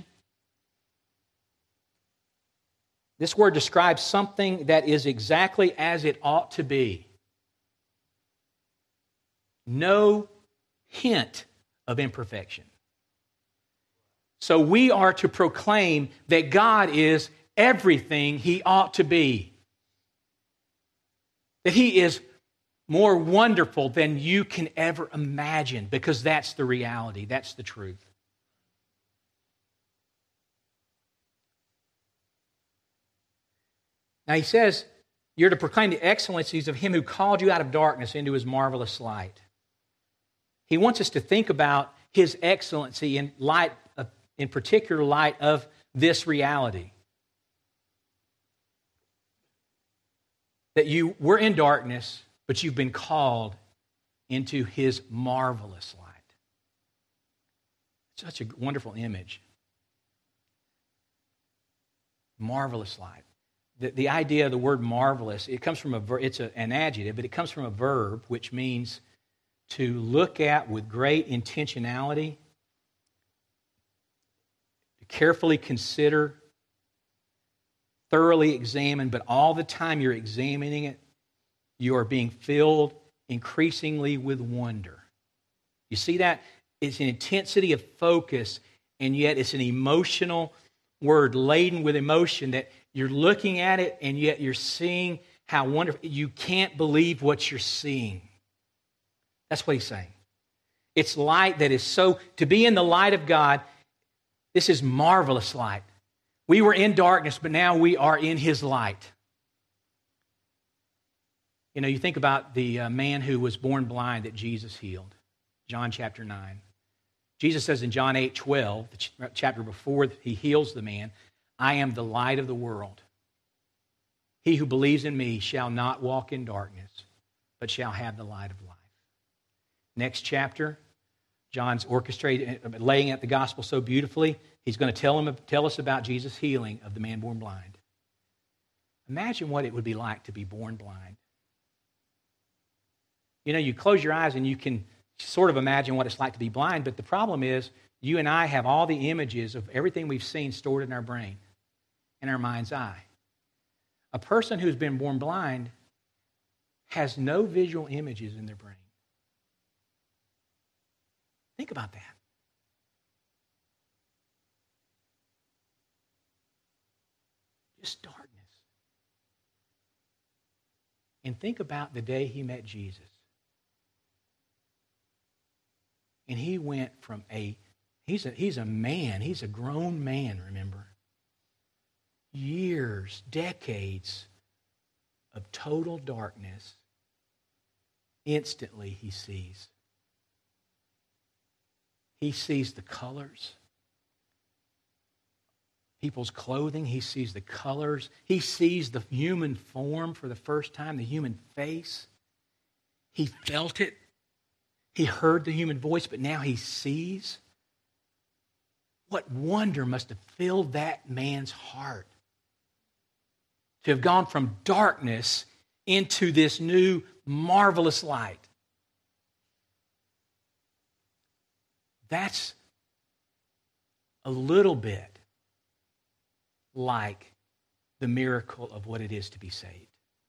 A: This word describes something that is exactly as it ought to be. No hint of imperfection. So we are to proclaim that God is everything He ought to be. That He is more wonderful than you can ever imagine, because that's the reality, that's the truth. Now he says, you're to proclaim the excellencies of Him who called you out of darkness into His marvelous light. He wants us to think about His excellency in light, of, in particular light of this reality. That you were in darkness, but you've been called into His marvelous light. Such a wonderful image. Marvelous light. The, the idea of the word marvelous, it comes from a ver- it's a, an adjective, but it comes from a verb, which means to look at with great intentionality, to carefully consider, thoroughly examine, but all the time you're examining it, you are being filled increasingly with wonder. You see that? It's an intensity of focus, and yet it's an emotional word laden with emotion that you're looking at it, and yet you're seeing how wonderful. You can't believe what you're seeing. That's what he's saying. It's light that is so, to be in the light of God, this is marvelous light. We were in darkness, but now we are in His light. You know, you think about the uh, man who was born blind that Jesus healed. John chapter nine. Jesus says in John eight twelve, the ch- chapter before He heals the man, I am the light of the world. He who believes in me shall not walk in darkness, but shall have the light of life. Next chapter, John's orchestrated, laying out the gospel so beautifully. He's going to tell him, tell us about Jesus' healing of the man born blind. Imagine what it would be like to be born blind. You know, you close your eyes and you can sort of imagine what it's like to be blind, but the problem is you and I have all the images of everything we've seen stored in our brain, in our mind's eye. A person who's been born blind has no visual images in their brain. Think about that. Just darkness. And think about the day he met Jesus. And he went from a, he's a, he's a man, he's a grown man, remember? Years, decades of total darkness. Instantly he sees. He sees the colors. People's clothing, he sees the colors. He sees the human form for the first time, the human face. He felt it. He heard the human voice, but now he sees. What wonder must have filled that man's heart to have gone from darkness into this new marvelous light. That's a little bit like the miracle of what it is to be saved.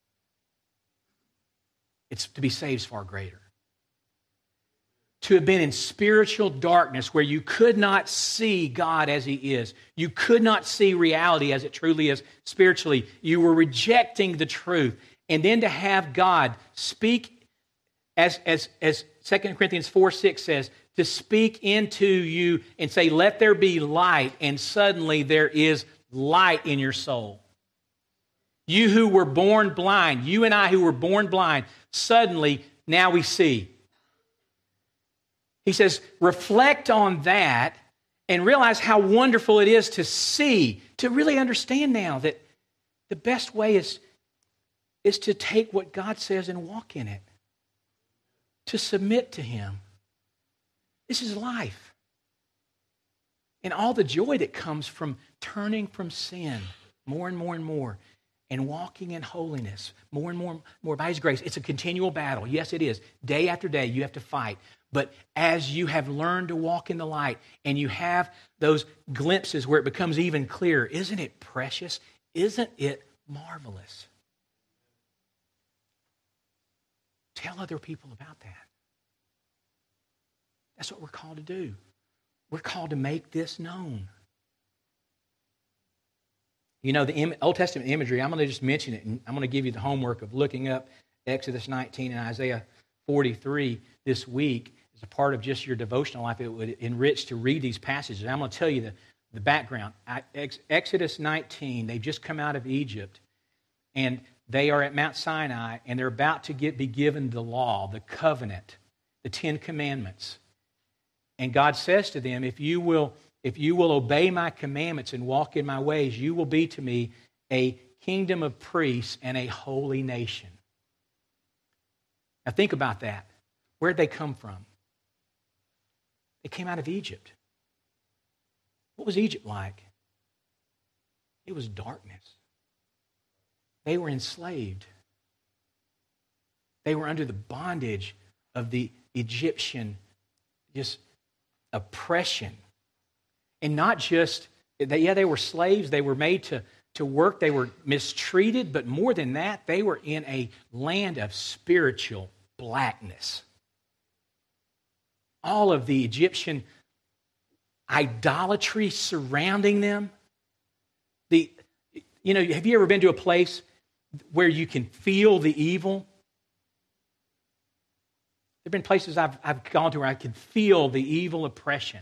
A: It's to be saved is far greater. To have been in spiritual darkness where you could not see God as He is. You could not see reality as it truly is spiritually. You were rejecting the truth. And then to have God speak, as, as, as Second Corinthians four six says, to speak into you and say, let there be light, and suddenly there is light in your soul. You who were born blind, you and I who were born blind, suddenly now we see. He says, reflect on that and realize how wonderful it is to see, to really understand now that the best way is, is to take what God says and walk in it, to submit to Him. This is life. And all the joy that comes from turning from sin more and more and more and walking in holiness more and more, more by His grace. It's a continual battle. Yes, it is. Day after day, you have to fight. But as you have learned to walk in the light and you have those glimpses where it becomes even clearer, isn't it precious? Isn't it marvelous? Tell other people about that. That's what we're called to do. We're called to make this known. You know, the Old Testament imagery, I'm going to just mention it, and I'm going to give you the homework of looking up Exodus nineteen and Isaiah forty-three this week as a part of just your devotional life. It would enrich to read these passages. And I'm going to tell you the, the background. Exodus nineteen, they've just come out of Egypt, and they are at Mount Sinai, and they're about to get be given the law, the covenant, the Ten Commandments. And God says to them, if you will, if you will obey my commandments and walk in my ways, you will be to me a kingdom of priests and a holy nation. Now think about that. Where did they come from? They came out of Egypt. What was Egypt like? It was darkness. They were enslaved. They were under the bondage of the Egyptian just oppression. And not just, they, yeah, they were slaves. They were made to, to work. They were mistreated. But more than that, they were in a land of spiritual blackness. All of the Egyptian idolatry surrounding them. The, you know, have you ever been to a place where you can feel the evil? There have been places I've, I've gone to where I can feel the evil oppression.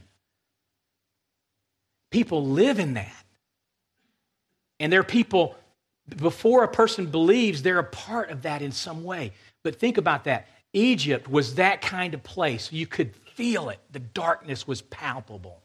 A: People live in that. And there are people, before a person believes, they're a part of that in some way. But think about that. Egypt was that kind of place. You could feel it. The darkness was palpable.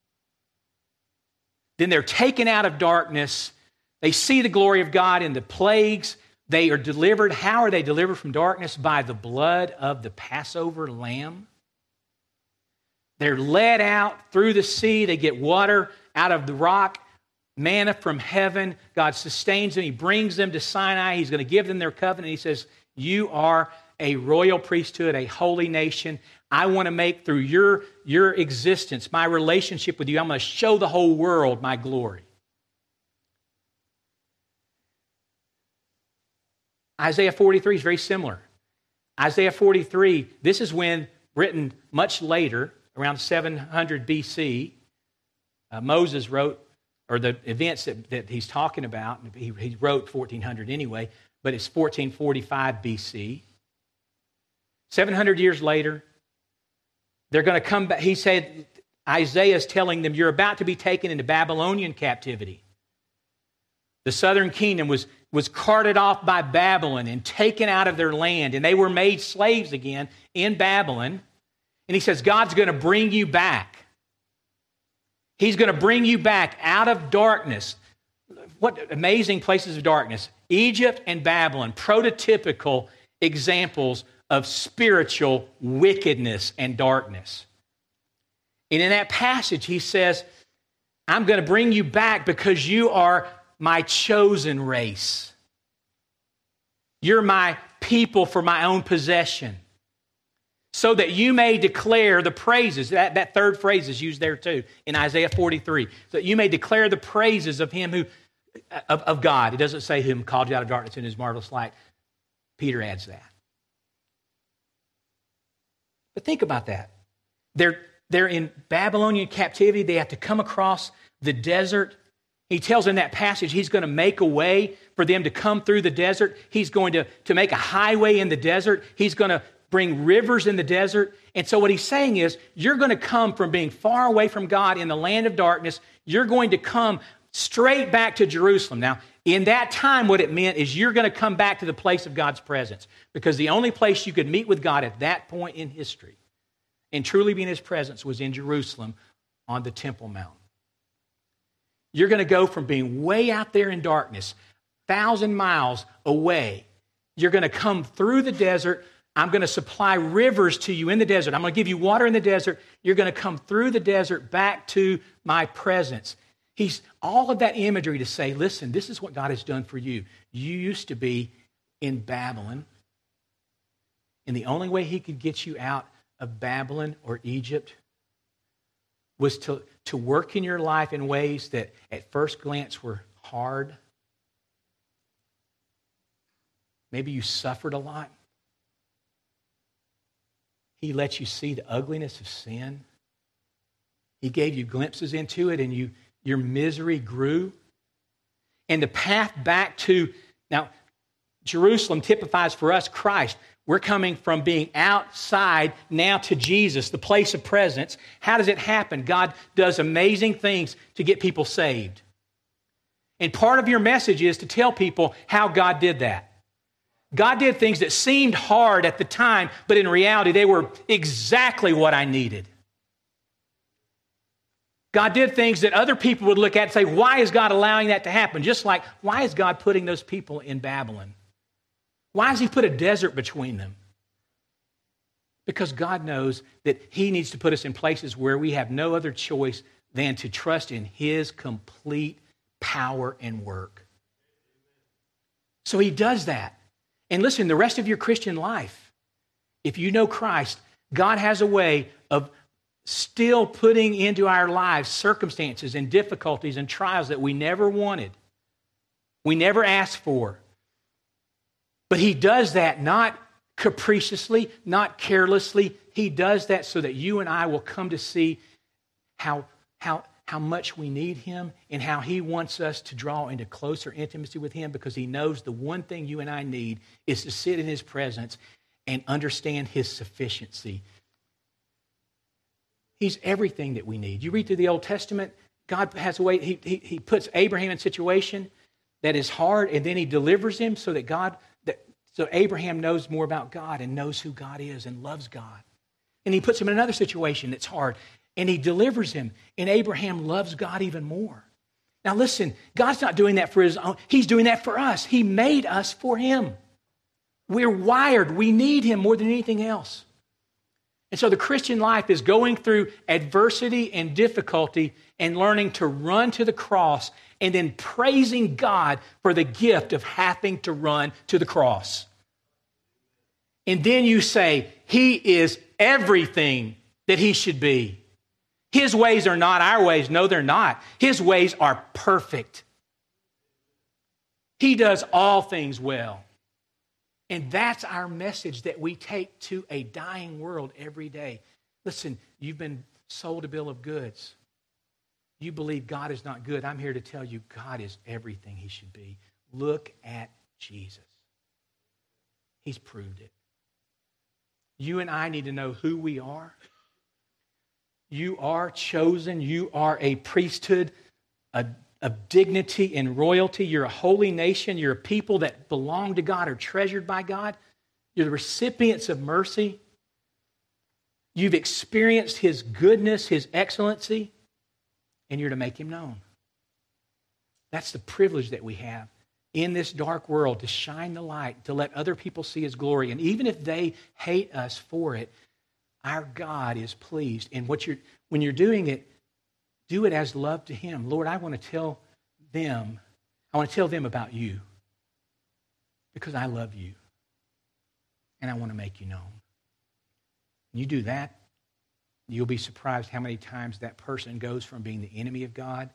A: Then they're taken out of darkness. They see the glory of God in the plagues. They are delivered. How are they delivered from darkness? By the blood of the Passover lamb. They're led out through the sea. They get water out of the rock, manna from heaven. God sustains them. He brings them to Sinai. He's going to give them their covenant. He says, you are a royal priesthood, a holy nation. I want to make through your, your existence, my relationship with you, I'm going to show the whole world my glory. Isaiah forty-three is very similar. Isaiah forty-three, this is when, written much later, around seven hundred B C, uh, Moses wrote, or the events that, that he's talking about, he, he wrote fourteen hundred anyway, but it's fourteen forty-five B C. seven hundred years later, they're going to come back. He said, Isaiah is telling them, you're about to be taken into Babylonian captivity. The southern kingdom was, was carted off by Babylon and taken out of their land, and they were made slaves again in Babylon. And he says, God's going to bring you back. He's going to bring you back out of darkness. What amazing places of darkness. Egypt and Babylon, prototypical examples of spiritual wickedness and darkness. And in that passage, he says, I'm going to bring you back because you are my chosen race. You're my people for my own possession. So that you may declare the praises. That, that third phrase is used there too in Isaiah forty-three. So that you may declare the praises of him who, of, of God. It doesn't say him called you out of darkness in his marvelous light. Peter adds that. But think about that. They're, they're in Babylonian captivity. They have to come across the desert. He tells in that passage he's going to make a way for them to come through the desert. He's going to, to make a highway in the desert. He's going to bring rivers in the desert. And so what he's saying is, you're going to come from being far away from God in the land of darkness. You're going to come straight back to Jerusalem. Now, in that time, what it meant is you're going to come back to the place of God's presence, because the only place you could meet with God at that point in history and truly be in his presence was in Jerusalem on the Temple Mount. You're going to go from being way out there in darkness, thousand miles away. You're going to come through the desert. I'm going to supply rivers to you in the desert. I'm going to give you water in the desert. You're going to come through the desert back to my presence. He's all of that imagery to say, listen, this is what God has done for you. You used to be in Babylon, and the only way he could get you out of Babylon or Egypt was to, to work in your life in ways that at first glance were hard. Maybe you suffered a lot. He let you see the ugliness of sin. He gave you glimpses into it, and you your misery grew. And the path back to, now, Jerusalem typifies for us Christ. We're coming from being outside now to Jesus, the place of presence. How does it happen? God does amazing things to get people saved. And part of your message is to tell people how God did that. God did things that seemed hard at the time, but in reality, they were exactly what I needed. God did things that other people would look at and say, why is God allowing that to happen? Just like, why is God putting those people in Babylon? Why has he put a desert between them? Because God knows that he needs to put us in places where we have no other choice than to trust in his complete power and work. So he does that. And listen, the rest of your Christian life, if you know Christ, God has a way of still putting into our lives circumstances and difficulties and trials that we never wanted, we never asked for. But he does that not capriciously, not carelessly. He does that so that you and I will come to see how, how, how much we need him and how he wants us to draw into closer intimacy with him, because he knows the one thing you and I need is to sit in his presence and understand his sufficiency. He's everything that we need. You read through the Old Testament, God has a way, he, he, he puts Abraham in a situation that is hard, and then he delivers him so that God, that, so Abraham knows more about God and knows who God is and loves God. And he puts him in another situation that's hard, and he delivers him, and Abraham loves God even more. Now listen, God's not doing that for his own, he's doing that for us. He made us for him. We're wired, we need him more than anything else. And so the Christian life is going through adversity and difficulty and learning to run to the cross and then praising God for the gift of having to run to the cross. And then you say, he is everything that he should be. His ways are not our ways. No, they're not. His ways are perfect. He does all things well. And that's our message that we take to a dying world every day. Listen, you've been sold a bill of goods. You believe God is not good. I'm here to tell you God is everything he should be. Look at Jesus. He's proved it. You and I need to know who we are. You are chosen. You are a priesthood, a of dignity and royalty. You're a holy nation. You're a people that belong to God, are treasured by God. You're the recipients of mercy. You've experienced his goodness, his excellency, and you're to make him known. That's the privilege that we have in this dark world, to shine the light, to let other people see his glory. And even if they hate us for it, our God is pleased. And what you're, when you're doing it, Do it as love to Him. Lord, I want to tell them, I want to tell them about you because I love you and I want to make you known. When you do that, you'll be surprised how many times that person goes from being the enemy of God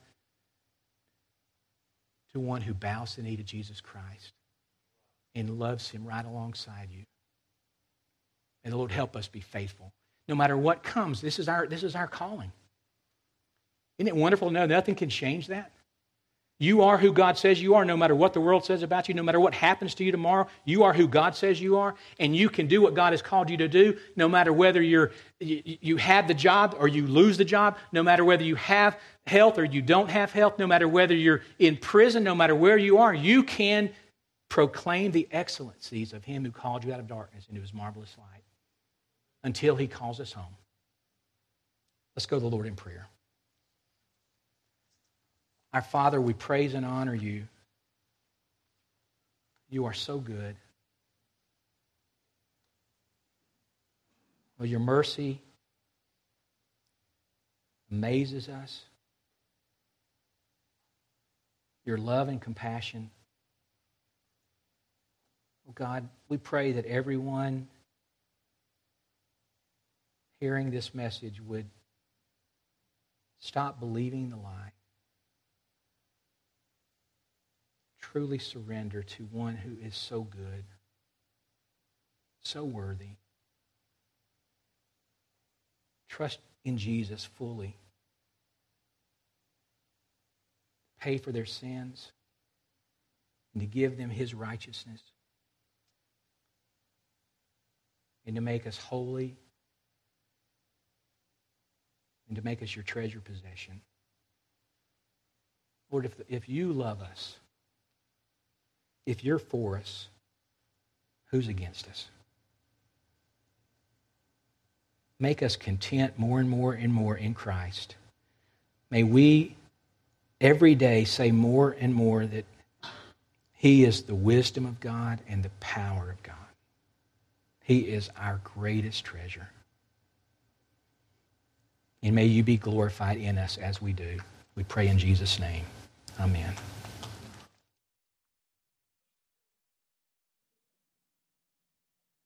A: to one who bows the knee to Jesus Christ and loves Him right alongside you. And the Lord, help us be faithful. No matter what comes, this is our, this is our calling. Isn't it wonderful to know nothing can change that? You are who God says you are, no matter what the world says about you, no matter what happens to you tomorrow. You are who God says you are, and you can do what God has called you to do, no matter whether you're, you, you have the job or you lose the job, no matter whether you have health or you don't have health, no matter whether you're in prison, no matter where you are, you can proclaim the excellencies of Him who called you out of darkness into His marvelous light until He calls us home. Let's go to the Lord in prayer. Our Father, we praise and honor you. You are so good. Well, your mercy amazes us. Your love and compassion. Oh God, we pray that everyone hearing this message would stop believing the lie. Truly surrender to one who is so good, so worthy. Trust in Jesus fully. Pay for their sins and to give them His righteousness and to make us holy and to make us your treasure possession. Lord, if, if you love us, if you're for us, who's against us? Make us content more and more and more in Christ. May we every day say more and more that He is the wisdom of God and the power of God. He is our greatest treasure. And may you be glorified in us as we do. We pray in Jesus' name. Amen.